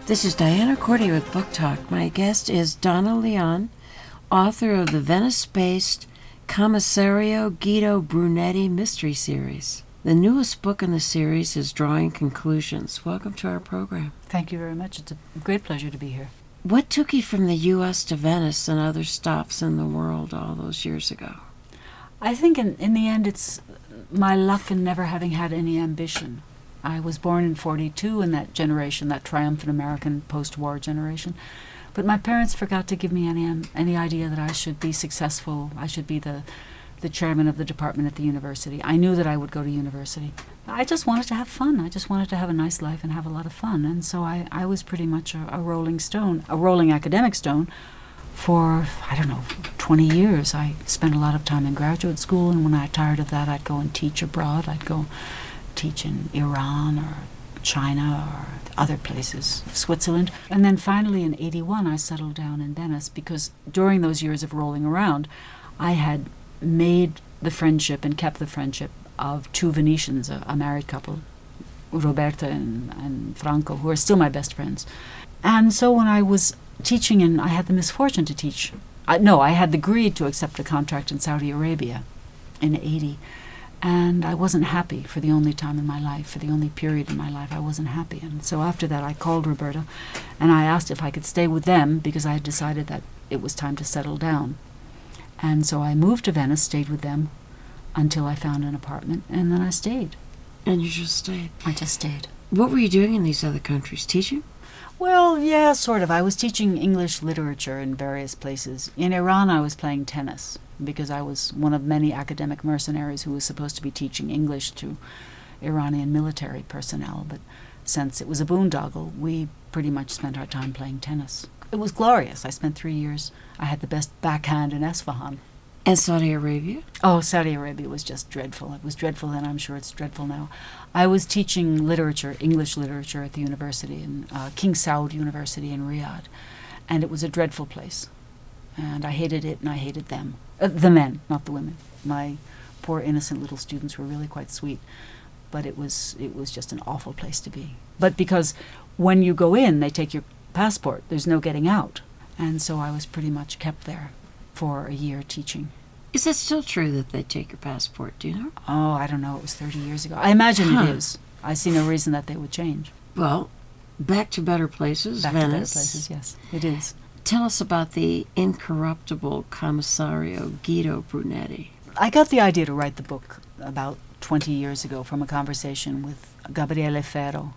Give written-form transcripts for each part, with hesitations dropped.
This is Diana Cordy with Book Talk. My guest is Donna Leon, author of the Venice-based Commissario Guido Brunetti mystery series. The newest book in the series is Drawing Conclusions. Welcome to our program. Thank you very much. It's a great pleasure to be here. What took you from the U.S. to Venice and other stops in the world all those years ago? I think in the end it's my luck in never having had any ambition. I was born in 42 in that generation, that triumphant American post-war generation. But my parents forgot to give me any idea that I should be successful. I should be the chairman of the department at the university. I knew that I would go to university. I just wanted to have fun. I just wanted to have a nice life and have a lot of fun. And so I was pretty much a rolling stone, a rolling academic stone for, 20 years. I spent a lot of time in graduate school, and when I got tired of that, I'd go and teach abroad. I'd go teach in Iran or China or other places, Switzerland. And then finally in 81 I settled down in Venice because during those years of rolling around I had made the friendship and kept the friendship of two Venetians, a married couple, Roberta and Franco, who are still my best friends. And so when I was teaching, and I had the misfortune to teach, I had agreed to accept a contract in Saudi Arabia in 80. And I wasn't happy for the only time in my life, for the only period in my life. I wasn't happy. And so after that, I called Roberta, and I asked if I could stay with them because I had decided that it was time to settle down. And so I moved to Venice, stayed with them until I found an apartment, and then I stayed. And you just stayed? I just stayed. What were you doing in these other countries? Teaching? Well, yeah, sort of. I was teaching English literature in various places. In Iran, I was playing tennis, because I was one of many academic mercenaries who was supposed to be teaching English to Iranian military personnel. But since it was a boondoggle, we pretty much spent our time playing tennis. It was glorious. I spent 3 years. I had the best backhand in Esfahan. And Saudi Arabia? Oh, Saudi Arabia was just dreadful. It was dreadful then. I'm sure it's dreadful now. I was teaching literature, English literature, at the university, in King Saud University in Riyadh. And it was a dreadful place. And I hated it, and I hated them. The men, not the women. My poor innocent little students were really quite sweet, but it was just an awful place to be. But because when you go in, they take your passport. There's no getting out. And so I was pretty much kept there for a year teaching. Is that still true that they take your passport? Do you know? Oh, I don't know. It was 30 years ago. I imagine it is. I see no reason that they would change. Well, back to better places, Back Venice. to better places, yes. It is. Tell us about the incorruptible Commissario Guido Brunetti. I got the idea to write the book about 20 years ago from a conversation with Gabriele Ferro.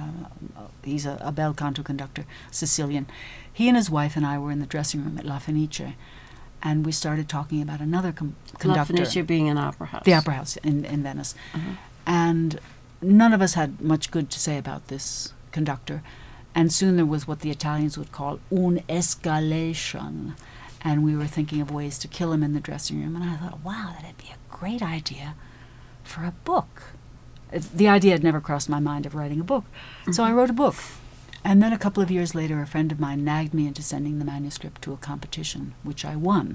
He's a bel canto conductor, Sicilian. He and his wife and I were in the dressing room at La Fenice, and we started talking about another conductor. La Fenice being an opera house. The opera house in Venice. Uh-huh. And none of us had much good to say about this conductor. And soon there was what the Italians would call un escalation. And we were thinking of ways to kill him in the dressing room. And I thought, wow, that'd be a great idea for a book. The idea had never crossed my mind of writing a book. Mm-hmm. So I wrote a book. And then a couple of years later, a friend of mine nagged me into sending the manuscript to a competition, which I won.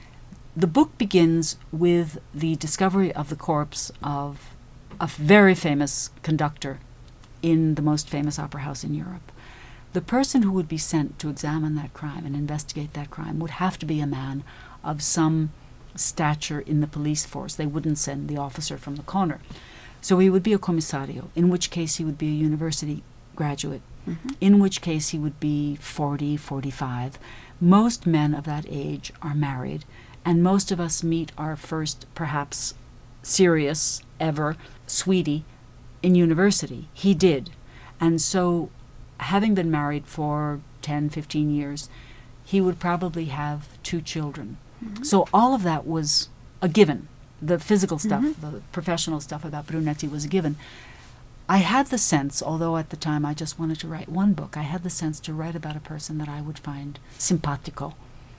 The book begins with the discovery of the corpse of a very famous conductor in the most famous opera house in Europe. The person who would be sent to examine that crime and investigate that crime would have to be a man of some stature in the police force. They wouldn't send the officer from the corner. So he would be a commissario, in which case he would be a university graduate, in which case he would be 40, 45. Most men of that age are married, and most of us meet our first, perhaps serious ever, sweetie in university. He did. And so, having been married for 10, 15 years, he would probably have 2 children. Mm-hmm. So all of that was a given. The physical stuff, the professional stuff about Brunetti was a given. I had the sense, although at the time I just wanted to write one book, I had the sense to write about a person that I would find simpatico.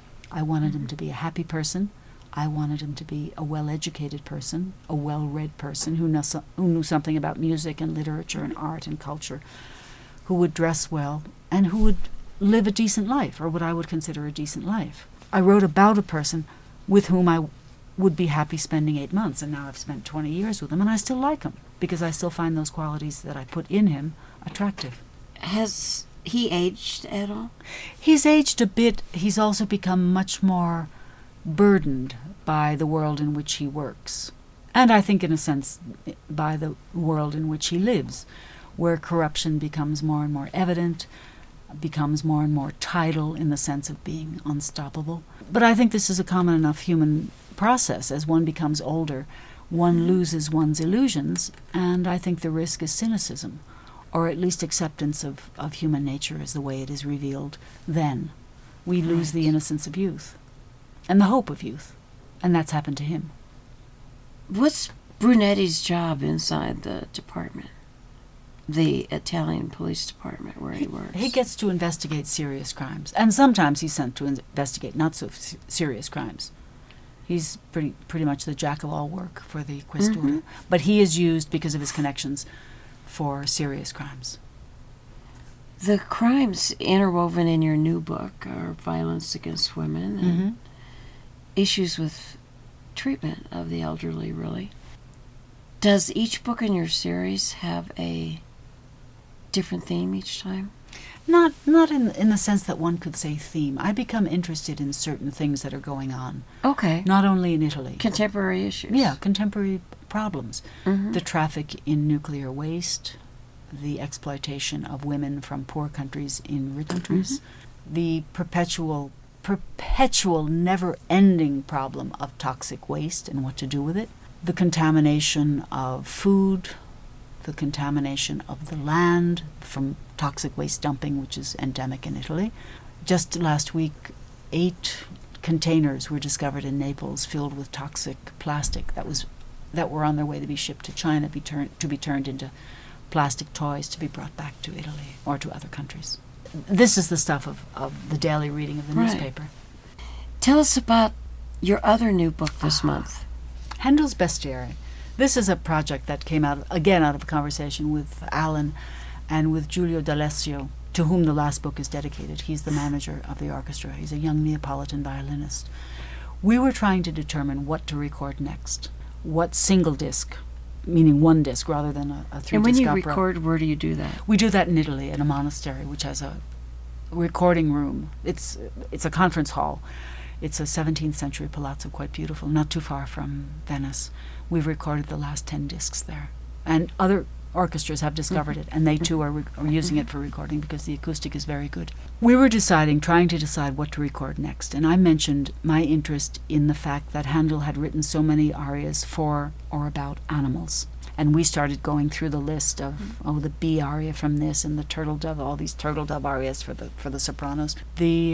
I wanted him to be a happy person. I wanted him to be a well-educated person, a well-read person who knew something about music and literature and art and culture, who would dress well, and who would live a decent life, or what I would consider a decent life. I wrote about a person with whom I would be happy spending 8 months, and now I've spent 20 years with him, and I still like him, because I still find those qualities that I put in him attractive. Has he aged at all? He's aged a bit. He's also become much more burdened by the world in which he works. And I think, in a sense, by the world in which he lives, where corruption becomes more and more evident, becomes more and more tidal in the sense of being unstoppable. But I think this is a common enough human process. As one becomes older, one loses one's illusions, and I think the risk is cynicism, or at least acceptance of human nature as the way it is revealed then. We lose the innocence of youth, and the hope of youth, and that's happened to him. What's Brunetti's job inside the department? The Italian police department where he works? He gets to investigate serious crimes, and sometimes he's sent to investigate not so serious crimes. He's pretty much the jack of all work for the Questura, but he is used because of his connections for serious crimes. The crimes interwoven in your new book are violence against women and issues with treatment of the elderly, really. Does each book in your series have a different theme each time? Not in the sense that one could say theme. I become interested in certain things that are going on. Okay. Not only in Italy. Contemporary issues. Yeah, contemporary problems. The traffic in nuclear waste, the exploitation of women from poor countries in rich countries, the perpetual never-ending problem of toxic waste and what to do with it, the contamination of food, the contamination of the land from toxic waste dumping, which is endemic in Italy. Just last week, 8 containers were discovered in Naples filled with toxic plastic that were on their way to be shipped to China, to be turned into plastic toys to be brought back to Italy or to other countries. This is the stuff of the daily reading of the newspaper. Tell us about your other new book this month. Handel's Bestiary. This is a project that came out of a conversation with Alan and with Giulio D'Alessio, to whom the last book is dedicated. He's the manager of the orchestra. He's a young Neapolitan violinist. We were trying to determine what to record next, what single disc, meaning one disc rather than a 3-disc opera. And when you record, where do you do that? We do that in Italy, in a monastery, which has a recording room. It's a conference hall. It's a 17th century palazzo, quite beautiful, not too far from Venice. We've recorded the last 10 discs there. And other orchestras have discovered it, and they too are using it for recording because the acoustic is very good. We were trying to decide what to record next, and I mentioned my interest in the fact that Handel had written so many arias for or about animals. And we started going through the list of, the bee aria from this and the turtle dove, all these turtle dove arias for the sopranos. The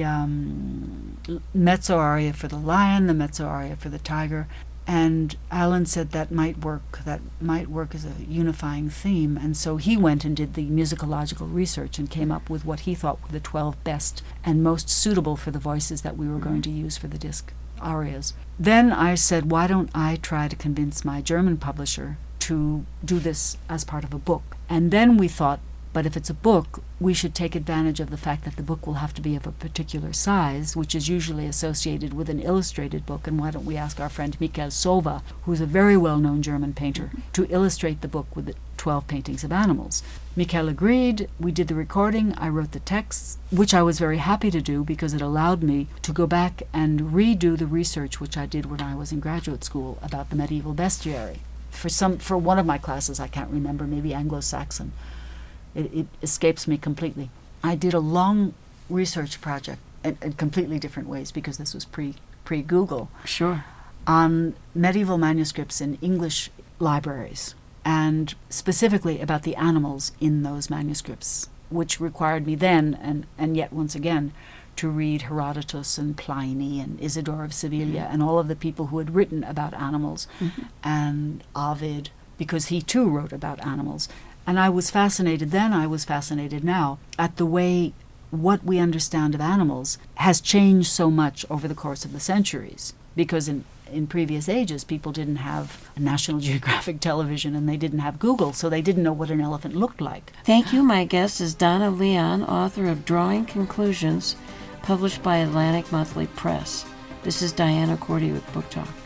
mezzo aria for the lion, the mezzo aria for the tiger. And Alan said that might work as a unifying theme. And so he went and did the musicological research and came up with what he thought were the 12 best and most suitable for the voices that we were going to use for the disc arias. Then I said, why don't I try to convince my German publisher to do this as part of a book? And then we thought, but if it's a book, we should take advantage of the fact that the book will have to be of a particular size, which is usually associated with an illustrated book. And why don't we ask our friend Michael Sova, who's a very well-known German painter, to illustrate the book with the 12 paintings of animals? Michael agreed. We did the recording. I wrote the texts, which I was very happy to do because it allowed me to go back and redo the research which I did when I was in graduate school about the medieval bestiary. For one of my classes, I can't remember, maybe Anglo-Saxon. It escapes me completely. I did a long research project in completely different ways because this was pre-Google. Sure. On medieval manuscripts in English libraries, and specifically about the animals in those manuscripts, which required me then, and yet once again, to read Herodotus and Pliny and Isidore of Sevilla and all of the people who had written about animals, and Ovid, because he too wrote about animals. And I was fascinated then, I was fascinated now, at the way what we understand of animals has changed so much over the course of the centuries. Because in previous ages, people didn't have a National Geographic television and they didn't have Google, so they didn't know what an elephant looked like. Thank you. My guest is Donna Leon, author of Drawing Conclusions, published by Atlantic Monthly Press. This is Diana Cordy with Book Talk.